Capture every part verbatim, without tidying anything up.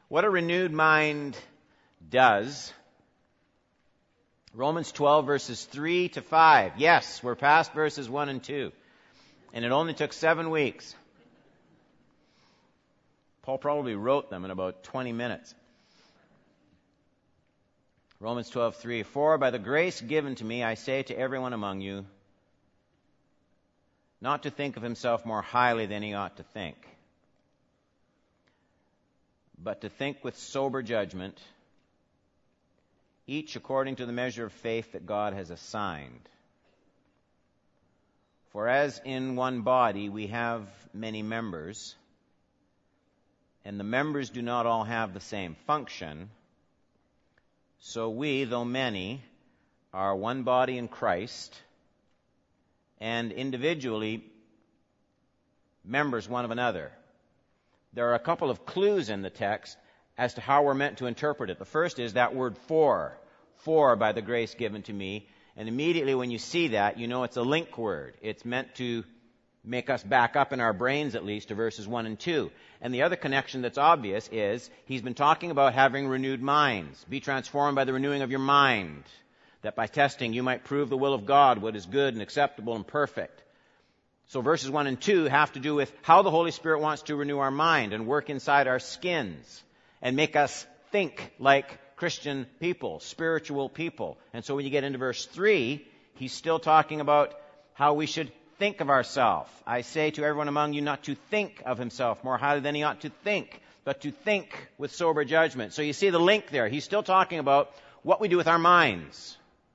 What a renewed mind does. Romans twelve, verses three to five. Yes, we're past verses one and two. And it only took seven weeks. Paul probably wrote them in about twenty minutes. Romans twelve, three. For by the grace given to me, I say to everyone among you, not to think of himself more highly than he ought to think, but to think with sober judgment, each according to the measure of faith that God has assigned. For as in one body we have many members, and the members do not all have the same function, so we, though many, are one body in Christ, and individually members one of another. There are a couple of clues in the text as to how we're meant to interpret it. The first is that word for, for by the grace given to me. And immediately when you see that, you know it's a link word. It's meant to make us back up in our brains at least to verses one and two. And the other connection that's obvious is he's been talking about having renewed minds. Be transformed by the renewing of your mind, that by testing you might prove the will of God, what is good and acceptable and perfect. So verses one and two have to do with how the Holy Spirit wants to renew our mind and work inside our skins and make us think like Christian people, spiritual people. And so when you get into verse three, he's still talking about how we should think of ourselves. I say to everyone among you not to think of himself more highly than he ought to think, but to think with sober judgment. So you see the link there. He's still talking about what we do with our minds.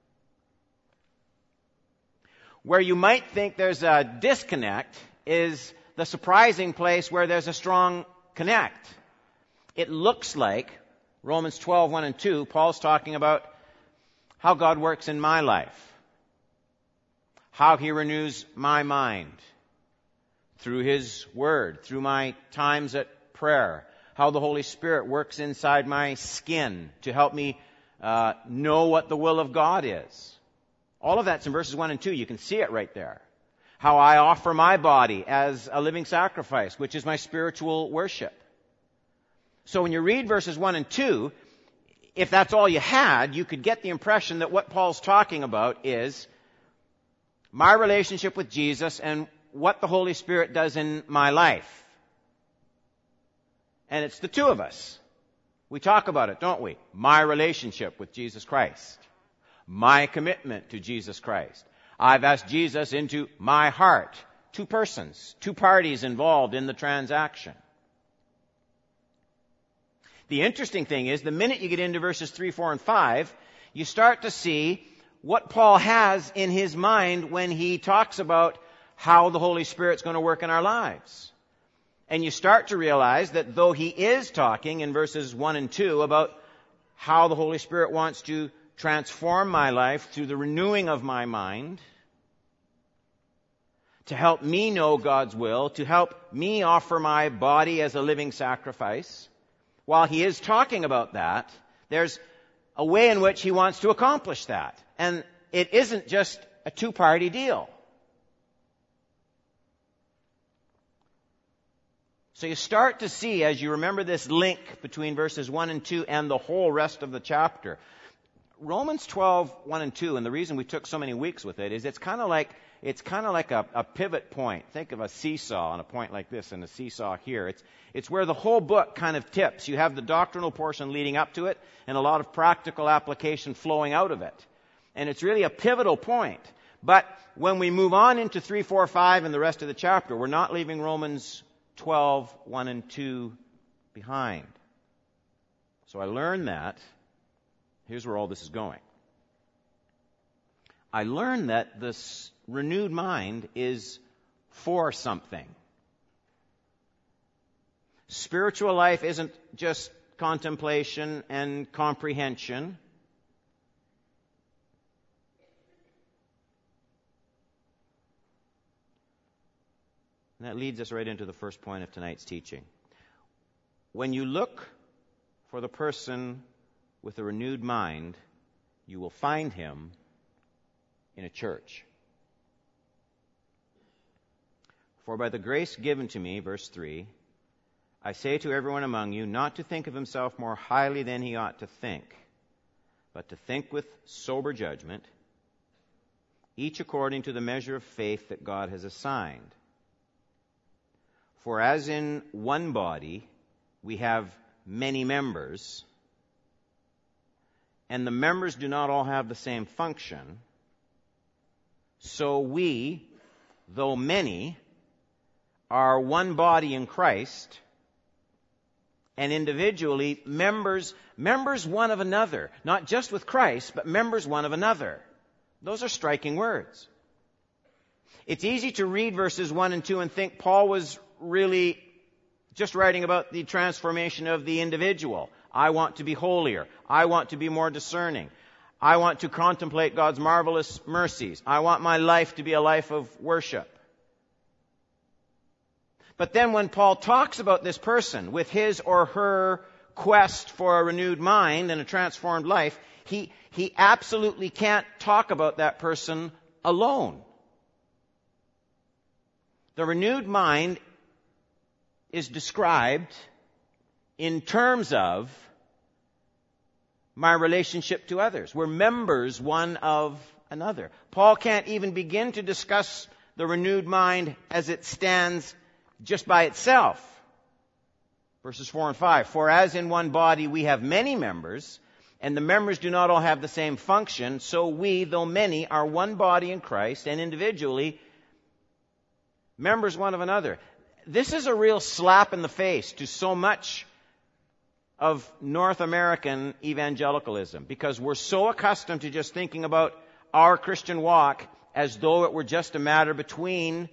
Where you might think there's a disconnect is the surprising place where there's a strong connect. It looks like Romans twelve, one and two, Paul's talking about how God works in my life, how he renews my mind through his word, through my times at prayer, how the Holy Spirit works inside my skin to help me uh, know what the will of God is. All of that's in verses one and two. You can see it right there. How I offer my body as a living sacrifice, which is my spiritual worship. So when you read verses one and two, if that's all you had, you could get the impression that what Paul's talking about is my relationship with Jesus and what the Holy Spirit does in my life. And it's the two of us. We talk about it, don't we? My relationship with Jesus Christ. My commitment to Jesus Christ. I've asked Jesus into my heart. Two persons, two parties involved in the transaction. The interesting thing is, the minute you get into verses three, four, and five, you start to see what Paul has in his mind when he talks about how the Holy Spirit's going to work in our lives. And you start to realize that though he is talking in verses one and two about how the Holy Spirit wants to transform my life through the renewing of my mind, to help me know God's will, to help me offer my body as a living sacrifice. While he is talking about that, there's a way in which he wants to accomplish that. And it isn't just a two-party deal. So you start to see, as you remember this link between verses one and two and the whole rest of the chapter, Romans twelve, one and two, and the reason we took so many weeks with it is it's kind of like it's kind of like a, a pivot point. Think of a seesaw on a point like this and a seesaw here. It's it's where the whole book kind of tips. You have the doctrinal portion leading up to it and a lot of practical application flowing out of it. And it's really a pivotal point. But when we move on into three, four, five and the rest of the chapter, we're not leaving Romans twelve, one and two behind. So I learned that. Here's where all this is going. I learned that this renewed mind is for something. Spiritual life isn't just contemplation and comprehension. And that leads us right into the first point of tonight's teaching. When you look for the person with a renewed mind, you will find him in a church. For by the grace given to me, verse three, I say to everyone among you not to think of himself more highly than he ought to think, but to think with sober judgment, each according to the measure of faith that God has assigned. For as in one body we have many members, and the members do not all have the same function, so we, though many, are one body in Christ, and individually members, members one of another, not just with Christ, but members one of another. Those are striking words. It's easy to read verses one and two and think Paul was really just writing about the transformation of the individual. I want to be holier. I want to be more discerning. I want to contemplate God's marvelous mercies. I want my life to be a life of worship. But then when Paul talks about this person with his or her quest for a renewed mind and a transformed life, he, he absolutely can't talk about that person alone. The renewed mind is described in terms of my relationship to others. We're members one of another. Paul can't even begin to discuss the renewed mind as it stands just by itself. Verses four and five. For as in one body we have many members, and the members do not all have the same function, so we, though many, are one body in Christ, and individually members one of another. This is a real slap in the face to so much of North American evangelicalism, because we're so accustomed to just thinking about our Christian walk as though it were just a matter between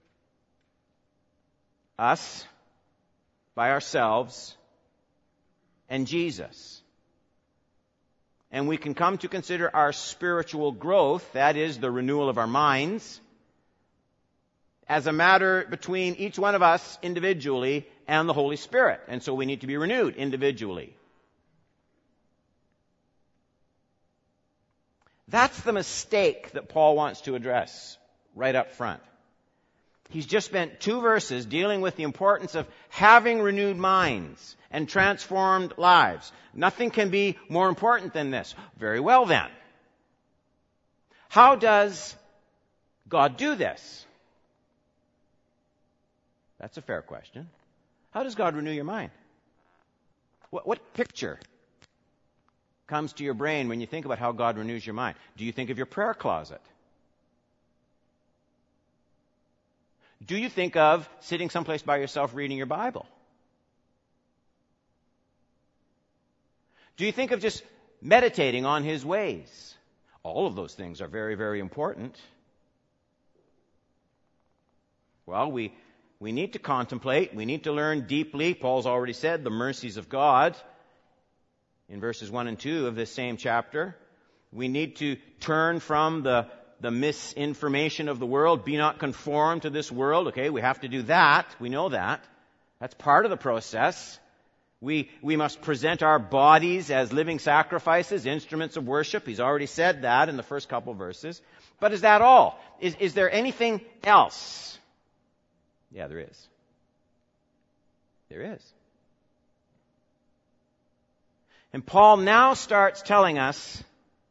us, by ourselves, and Jesus. And we can come to consider our spiritual growth, that is, the renewal of our minds, as a matter between each one of us individually and the Holy Spirit. And so we need to be renewed individually. That's the mistake that Paul wants to address right up front. He's just spent two verses dealing with the importance of having renewed minds and transformed lives. Nothing can be more important than this. Very well then. How does God do this? That's a fair question. How does God renew your mind? What, what picture comes to your brain when you think about how God renews your mind? Do you think of your prayer closet? Do you think of sitting someplace by yourself reading your Bible? Do you think of just meditating on His ways? All of those things are very, very important. Well, we, we need to contemplate. We need to learn deeply. Paul's already said the mercies of God in verses one and two of this same chapter. We need to turn from the the misinformation of the world. Be not conformed to this world. Okay, we have to do that. We know that. That's part of the process. We, we must present our bodies as living sacrifices, instruments of worship. He's already said that in the first couple verses. But is that all? Is, is there anything else? Yeah, there is. There is. And Paul now starts telling us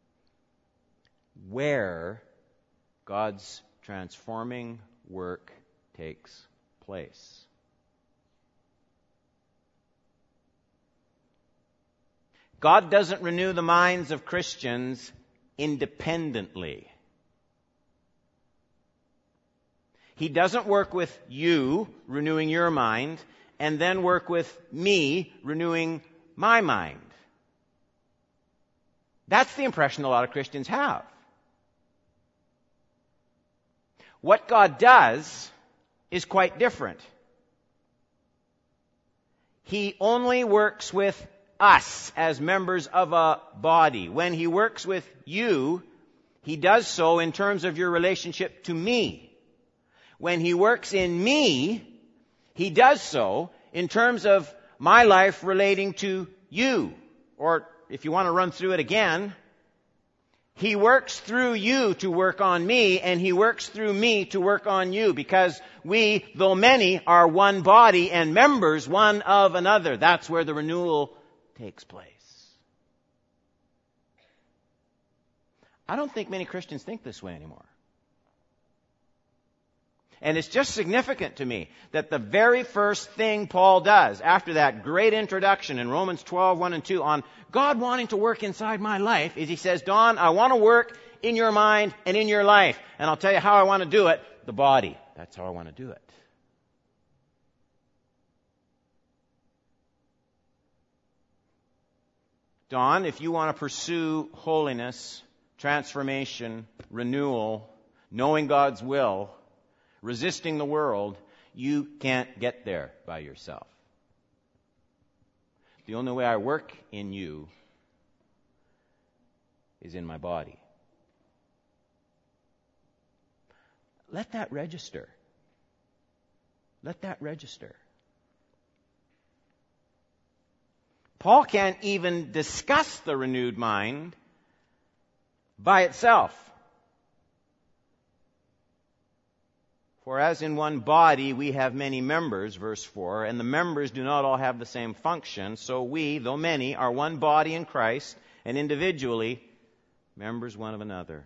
where God's transforming work takes place. God doesn't renew the minds of Christians independently. He doesn't work with you renewing your mind and then work with me renewing my mind. That's the impression a lot of Christians have. What God does is quite different. He only works with us as members of a body. When He works with you, He does so in terms of your relationship to me. When He works in me, He does so in terms of my life relating to you. Or, if you want to run through it again, He works through you to work on me, and He works through me to work on you, because we, though many, are one body and members one of another. That's where the renewal takes place. I don't think many Christians think this way anymore. And it's just significant to me that the very first thing Paul does after that great introduction in Romans twelve, one and two on God wanting to work inside my life is he says, Don, I want to work in your mind and in your life. And I'll tell you how I want to do it. The body. That's how I want to do it. Don, if you want to pursue holiness, transformation, renewal, knowing God's will, resisting the world, you can't get there by yourself. The only way I work in you is in my body. Let that register. Let that register. Paul can't even discuss the renewed mind by itself. For as in one body we have many members, verse four, and the members do not all have the same function, so we, though many, are one body in Christ, and individually members one of another.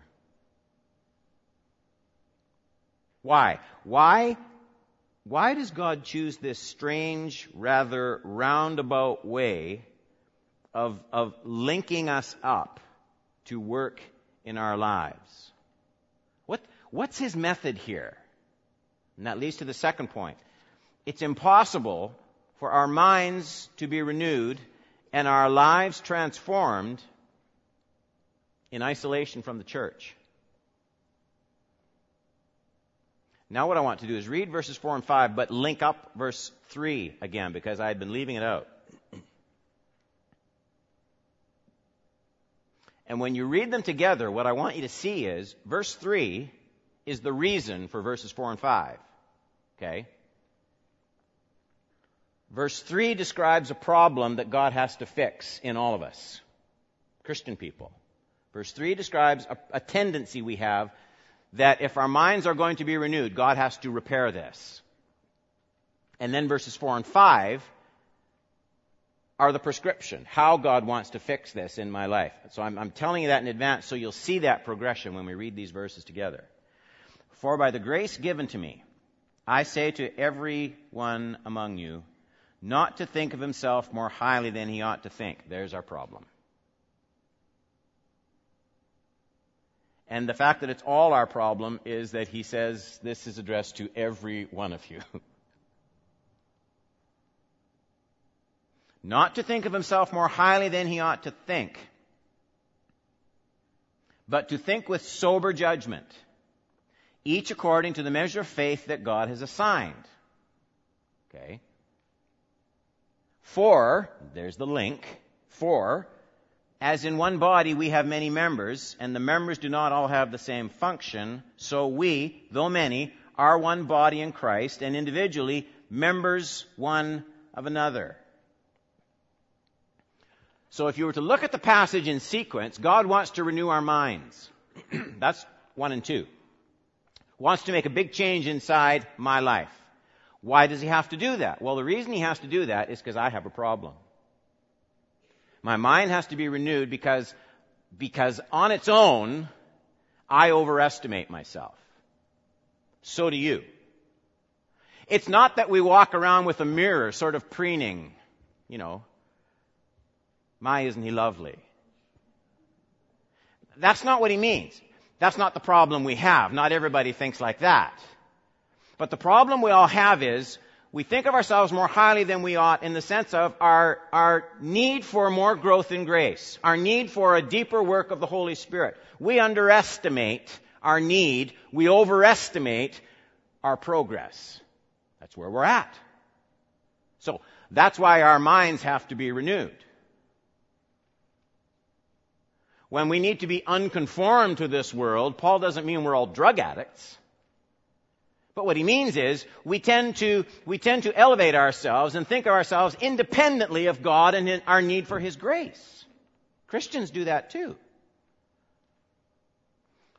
Why? Why? Why does God choose this strange, rather roundabout way of, of linking us up to work in our lives? What, what's His method here? And that leads to the second point. It's impossible for our minds to be renewed and our lives transformed in isolation from the church. Now what I want to do is read verses four and five, but link up verse three again, because I had been leaving it out. And when you read them together, what I want you to see is, verse three is the reason for verses four and five. Okay? Verse three describes a problem that God has to fix in all of us, Christian people. Verse three describes a, a tendency we have that if our minds are going to be renewed, God has to repair this. And then verses four and five are the prescription, how God wants to fix this in my life. So I'm, I'm telling you that in advance so you'll see that progression when we read these verses together. For by the grace given to me, I say to every one among you, not to think of himself more highly than he ought to think. There's our problem. And the fact that it's all our problem is that he says this is addressed to every one of you. Not to think of himself more highly than he ought to think, but to think with sober judgment, each according to the measure of faith that God has assigned. Okay? For, there's the link, for, as in one body we have many members, and the members do not all have the same function, so we, though many, are one body in Christ, and individually members one of another. So if you were to look at the passage in sequence, God wants to renew our minds. That's one and two. Wants to make a big change inside my life. Why does he have to do that? Well, the reason he has to do that is because I have a problem. My mind has to be renewed because, because on its own, I overestimate myself. So do you. It's not that we walk around with a mirror sort of preening, you know, my, isn't he lovely? That's not what he means. That's not the problem we have. Not everybody thinks like that. But the problem we all have is we think of ourselves more highly than we ought in the sense of our, our need for more growth in grace, our need for a deeper work of the Holy Spirit. We underestimate our need. We overestimate our progress. That's where we're at. So that's why our minds have to be renewed. When we need to be unconformed to this world, Paul doesn't mean we're all drug addicts. But what he means is we tend to we tend to elevate ourselves and think of ourselves independently of God and in our need for his grace. Christians do that too.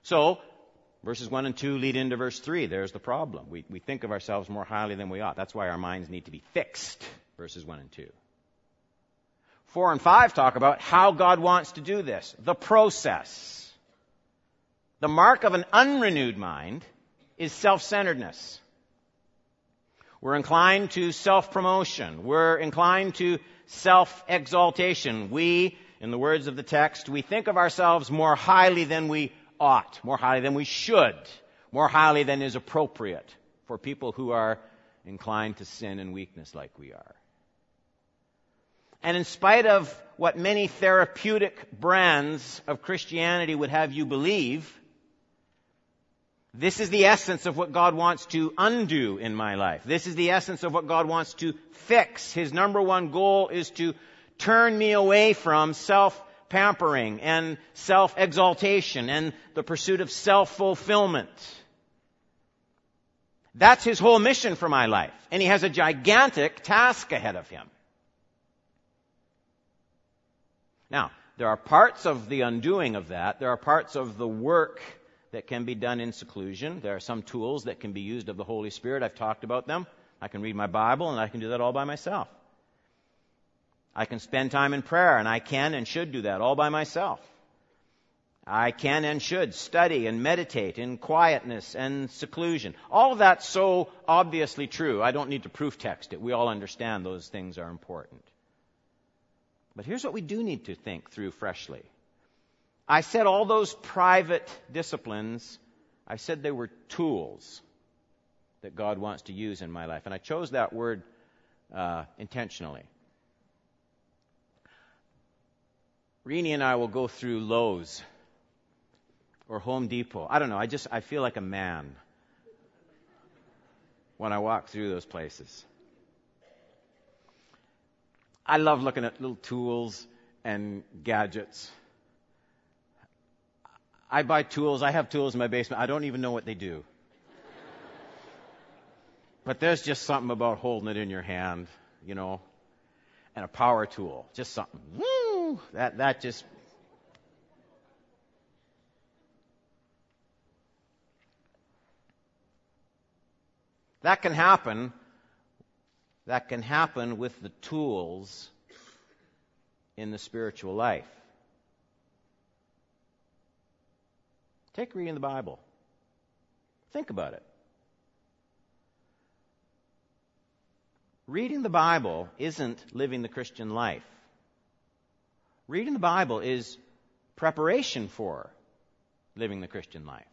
So, verses one and two lead into verse three. There's the problem. We, we think of ourselves more highly than we ought. That's why our minds need to be fixed, verses one and two. Four and five talk about how God wants to do this, the process. The mark of an unrenewed mind is self-centeredness. We're inclined to self-promotion. We're inclined to self-exaltation. We, in the words of the text, we think of ourselves more highly than we ought, more highly than we should, more highly than is appropriate for people who are inclined to sin and weakness like we are. And in spite of what many therapeutic brands of Christianity would have you believe, this is the essence of what God wants to undo in my life. This is the essence of what God wants to fix. His number one goal is to turn me away from self-pampering and self-exaltation and the pursuit of self-fulfillment. That's His whole mission for my life. And He has a gigantic task ahead of Him. Now, there are parts of the undoing of that. There are parts of the work that can be done in seclusion. There are some tools that can be used of the Holy Spirit. I've talked about them. I can read my Bible, and I can do that all by myself. I can spend time in prayer, and I can and should do that all by myself. I can and should study and meditate in quietness and seclusion. All of that's so obviously true. I don't need to proof text it. We all understand those things are important. But here's what we do need to think through freshly. I said all those private disciplines, I said they were tools that God wants to use in my life. And I chose that word uh, intentionally. Rini and I will go through Lowe's or Home Depot. I don't know, I just, I feel like a man when I walk through those places. I love looking at little tools and gadgets. I buy tools. I have tools in my basement. I don't even know what they do. But there's just something about holding it in your hand, you know, and a power tool. Just something. Woo! That, that just... That can happen. That can happen with the tools in the spiritual life. Take reading the Bible. Think about it. Reading the Bible isn't living the Christian life. Reading the Bible is preparation for living the Christian life.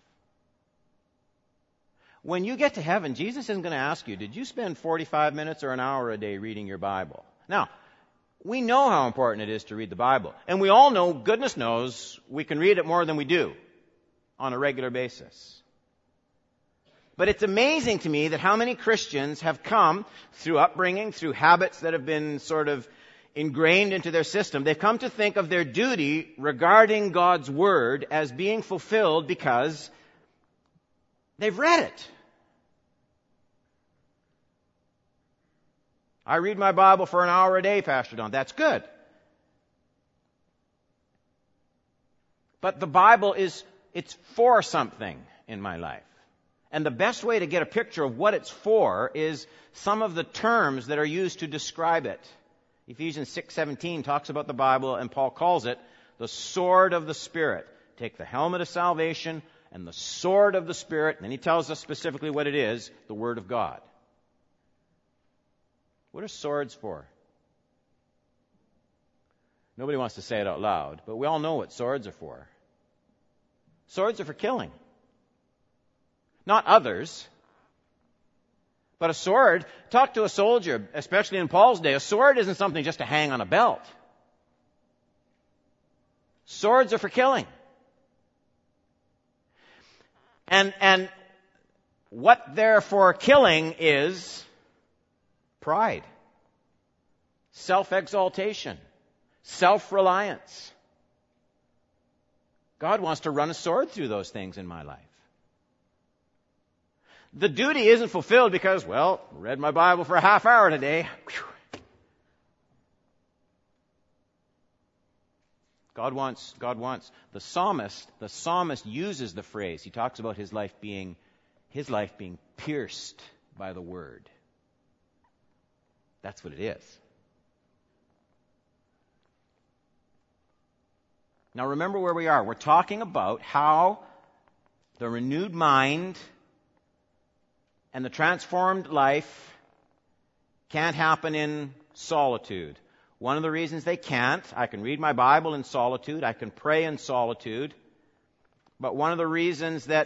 When you get to heaven, Jesus isn't going to ask you, did you spend forty-five minutes or an hour a day reading your Bible? Now, we know how important it is to read the Bible. And we all know, goodness knows, we can read it more than we do on a regular basis. But it's amazing to me that how many Christians have come through upbringing, through habits that have been sort of ingrained into their system, they've come to think of their duty regarding God's Word as being fulfilled because they've read it. I read my Bible for an hour a day, Pastor Don. That's good. But the Bible is, it's for something in my life. And the best way to get a picture of what it's for is some of the terms that are used to describe it. Ephesians six seventeen talks about the Bible, and Paul calls it the sword of the Spirit. Take the helmet of salvation and the sword of the Spirit, and then he tells us specifically what it is, the Word of God. What are swords for? Nobody wants to say it out loud, but we all know what swords are for. Swords are for killing. Not others. But a sword, talk to a soldier, especially in Paul's day, a sword isn't something just to hang on a belt. Swords are for killing. And, and what they're for killing is pride, self-exaltation, self-reliance. God wants to run a sword through those things in my life. The duty isn't fulfilled because, well, read my Bible for a half hour today. Whew. God wants, God wants, the psalmist, the psalmist uses the phrase. He talks about his life being, his life being pierced by the word. That's what it is. Now remember where we are. We're talking about how the renewed mind and the transformed life can't happen in solitude. One of the reasons they can't, I can read my Bible in solitude, I can pray in solitude, but one of the reasons that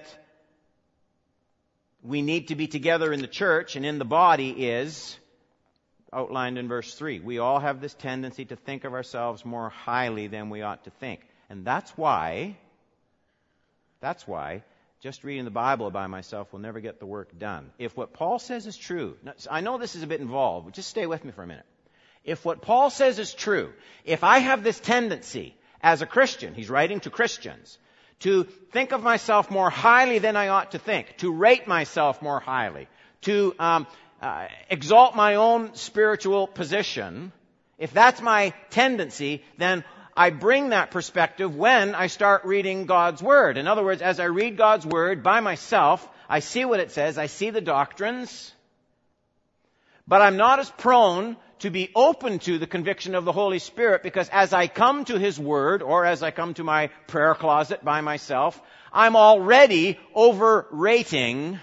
we need to be together in the church and in the body is outlined in verse three. We all have this tendency to think of ourselves more highly than we ought to think. And that's why, that's why just reading the Bible by myself will never get the work done. If what Paul says is true, now, I know this is a bit involved, but just stay with me for a minute. If what Paul says is true, if I have this tendency as a Christian, he's writing to Christians, to think of myself more highly than I ought to think, to rate myself more highly, to um, uh, exalt my own spiritual position, if that's my tendency, then I bring that perspective when I start reading God's Word. In other words, as I read God's Word by myself, I see what it says, I see the doctrines, but I'm not as prone to be open to the conviction of the Holy Spirit, because as I come to His Word, or as I come to my prayer closet by myself, I'm already overrating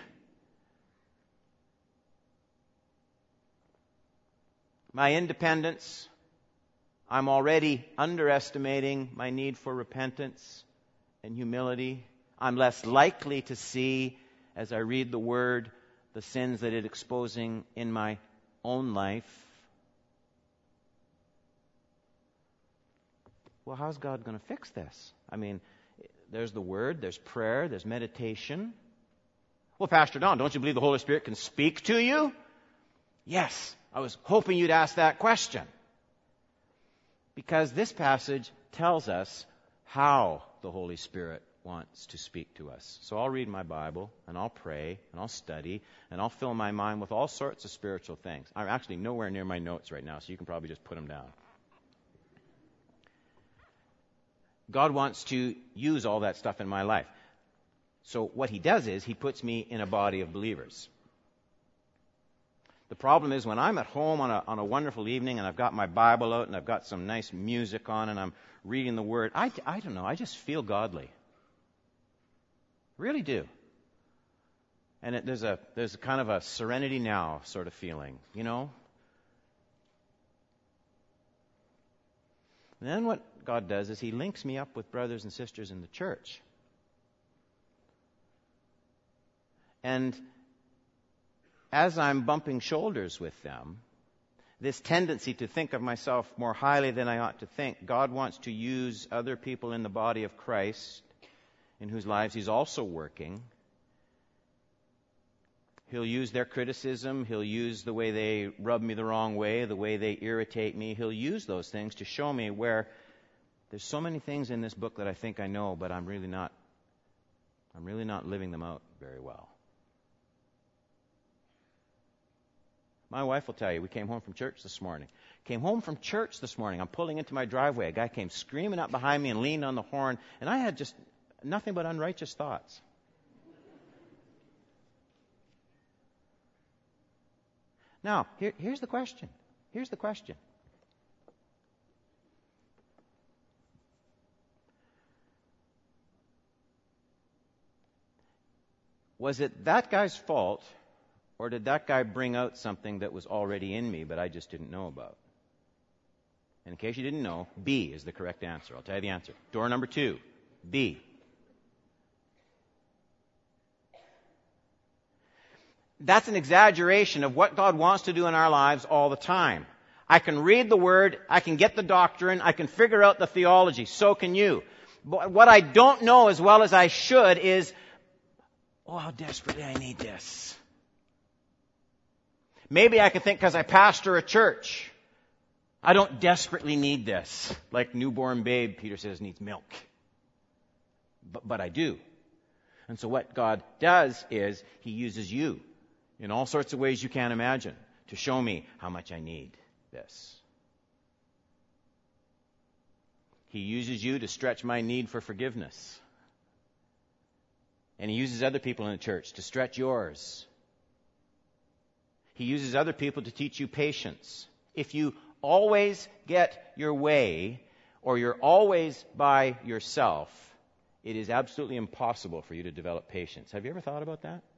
my independence. I'm already underestimating my need for repentance and humility. I'm less likely to see, as I read the Word, the sins that it's exposing in my own life. Well, how's God going to fix this? I mean, there's the Word, there's prayer, there's meditation. Well, Pastor Don, don't you believe the Holy Spirit can speak to you? Yes, I was hoping you'd ask that question. Because this passage tells us how the Holy Spirit wants to speak to us. So I'll read my Bible, and I'll pray, and I'll study, and I'll fill my mind with all sorts of spiritual things. I'm actually nowhere near my notes right now, so you can probably just put them down. God wants to use all that stuff in my life. So what He does is He puts me in a body of believers. The problem is when I'm at home on a, on a wonderful evening and I've got my Bible out and I've got some nice music on and I'm reading the Word, I, I don't know, I just feel godly. Really do. And it, there's a there's a kind of a serenity now sort of feeling, you know? And then what God does is He links me up with brothers and sisters in the church. And as I'm bumping shoulders with them, this tendency to think of myself more highly than I ought to think, God wants to use other people in the body of Christ in whose lives He's also working. He'll use their criticism. He'll use the way they rub me the wrong way, the way they irritate me. He'll use those things to show me where there's so many things in this book that I think I know, but I'm really not, I'm really not living them out very well. My wife will tell you, we came home from church this morning. Came home from church this morning. I'm pulling into my driveway. A guy came screaming up behind me and leaned on the horn, and I had just nothing but unrighteous thoughts. Now, here, here's the question. Here's the question. Was it that guy's fault, or did that guy bring out something that was already in me but I just didn't know about? And in case you didn't know, B is the correct answer. I'll tell you the answer. Door number two, B. That's an exaggeration of what God wants to do in our lives all the time. I can read the Word, I can get the doctrine, I can figure out the theology. So can you. But what I don't know as well as I should is, oh, how desperately I need this. Maybe I can think because I pastor a church, I don't desperately need this. Like newborn babe, Peter says, needs milk. But, but I do. And so what God does is He uses you in all sorts of ways you can't imagine to show me how much I need this. He uses you to stretch my need for forgiveness. And He uses other people in the church to stretch yours. He uses other people to teach you patience. If you always get your way, or you're always by yourself, it is absolutely impossible for you to develop patience. Have you ever thought about that?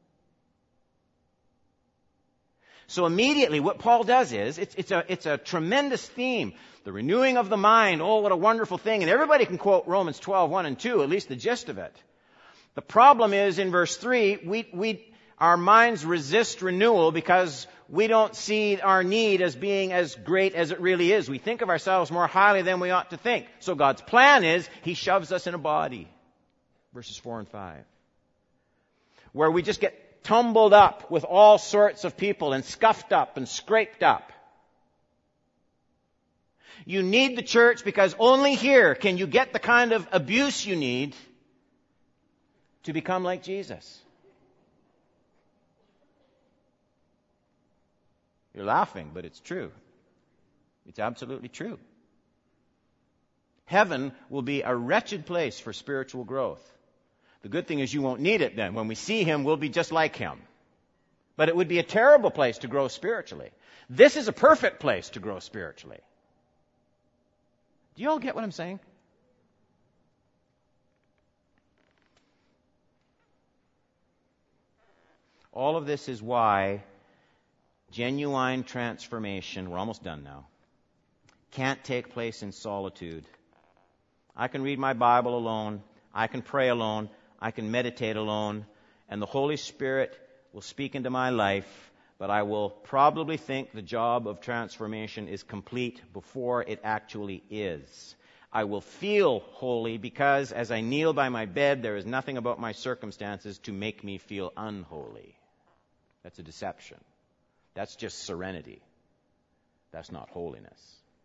So immediately what Paul does is, it's, it's, a, it's a tremendous theme. The renewing of the mind, oh, what a wonderful thing. And everybody can quote Romans twelve, one and two, at least the gist of it. The problem is in verse three, we, we, our minds resist renewal because we don't see our need as being as great as it really is. We think of ourselves more highly than we ought to think. So God's plan is He shoves us in a body. Verses four and five. Where we just get tumbled up with all sorts of people and scuffed up and scraped up. You need the church because only here can you get the kind of abuse you need to become like Jesus. You're laughing, but it's true. It's absolutely true. Heaven will be a wretched place for spiritual growth. The good thing is you won't need it then. When we see Him, we'll be just like Him. But it would be a terrible place to grow spiritually. This is a perfect place to grow spiritually. Do you all get what I'm saying? All of this is why genuine transformation, we're almost done now, can't take place in solitude. I can read my Bible alone. I can pray alone. I can meditate alone. And the Holy Spirit will speak into my life, but I will probably think the job of transformation is complete before it actually is. I will feel holy because as I kneel by my bed, there is nothing about my circumstances to make me feel unholy. That's a deception. That's just serenity. That's not holiness.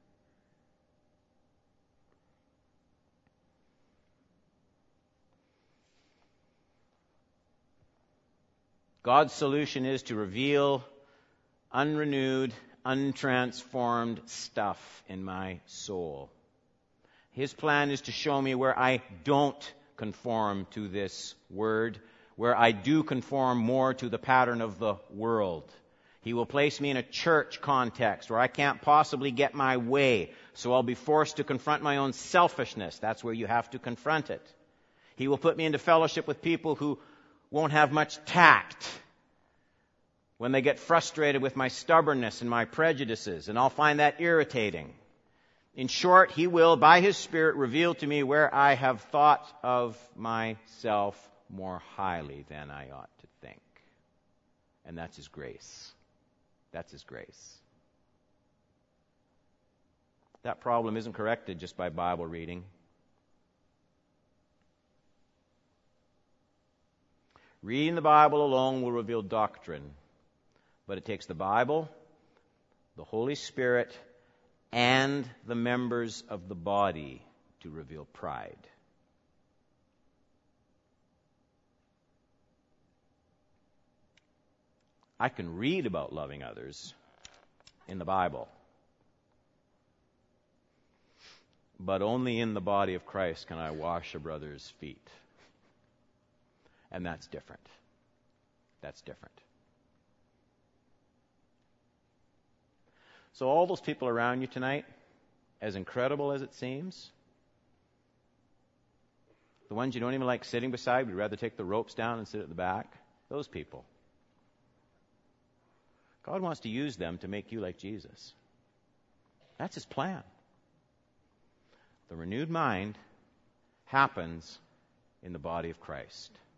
God's solution is to reveal unrenewed, untransformed stuff in my soul. His plan is to show me where I don't conform to this word, where I do conform more to the pattern of the world. He will place me in a church context where I can't possibly get my way, so I'll be forced to confront my own selfishness. That's where you have to confront it. He will put me into fellowship with people who won't have much tact when they get frustrated with my stubbornness and my prejudices, and I'll find that irritating. In short, He will, by His Spirit, reveal to me where I have thought of myself more highly than I ought to think. And that's His grace. That's His grace. That problem isn't corrected just by Bible reading. Reading the Bible alone will reveal doctrine, but it takes the Bible, the Holy Spirit, and the members of the body to reveal pride. I can read about loving others in the Bible, but only in the body of Christ can I wash a brother's feet. And that's different. That's different. So all those people around you tonight, as incredible as it seems, the ones you don't even like sitting beside, would rather take the ropes down and sit at the back, those people, God wants to use them to make you like Jesus. That's His plan. The renewed mind happens in the body of Christ.